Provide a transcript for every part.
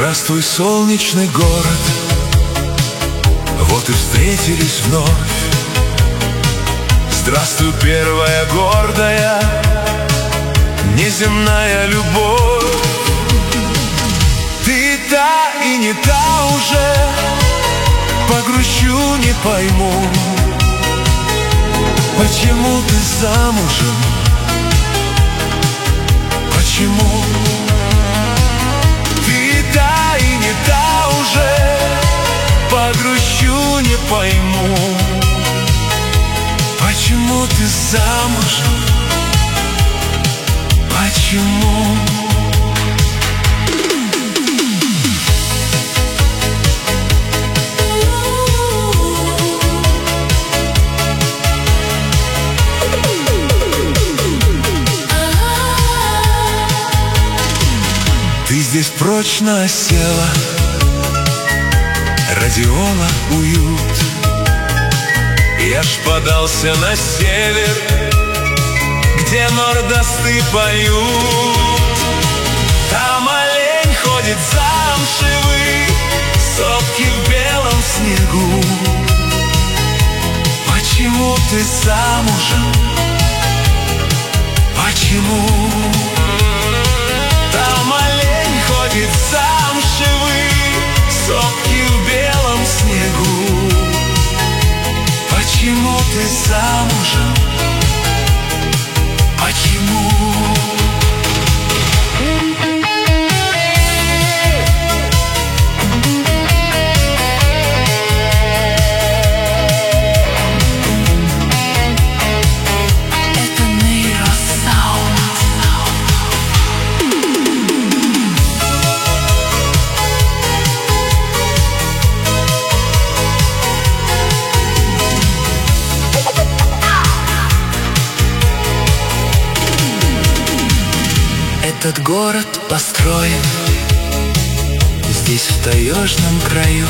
Здравствуй, солнечный город, вот и встретились вновь. Здравствуй, первая гордая, неземная любовь. Ты та и не та уже, погрущу, не пойму, почему ты замужем, почему? Ты та и не та уже, погрущу, не пойму, почему ты замужем, почему? Ты здесь прочно осела, радиола уют. Я ж подался на север, где мордасты поют. Там олень ходит замшевый, сопки в белом снегу. Почему ты замужем? Почему? Там олень ходит замшевый, сопки в белом снегу. Почему ты замужем? Почему? Этот город построен здесь, в таежном краю.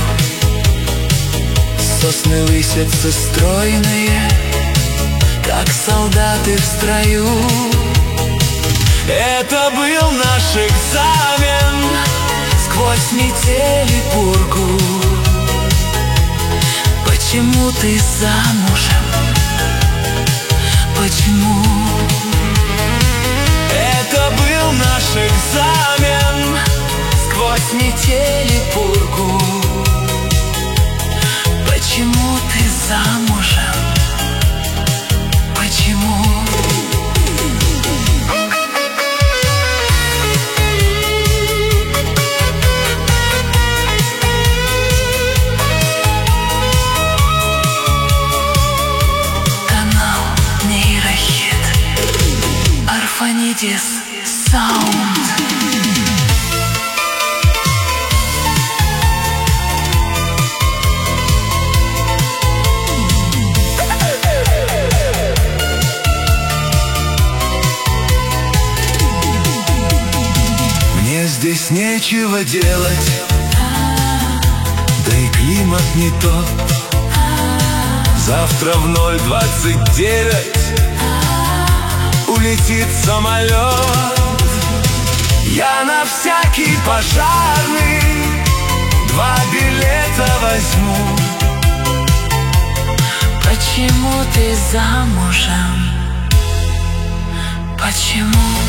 Сосны высятся стройные, как солдаты в строю. Это был наш экзамен сквозь метель и пургу. Почему ты замужем? Почему? Это был наш экзамен сквозь метель и пургу. Почему ты замужем? Почему? Канал Нейрохит, Арфанидис Саунд. Мне здесь нечего делать, да и климат не тот. Завтра в 0:29 улетит самолет. Я на всякий пожарный 2 билета возьму. Почему ты замужем? Почему?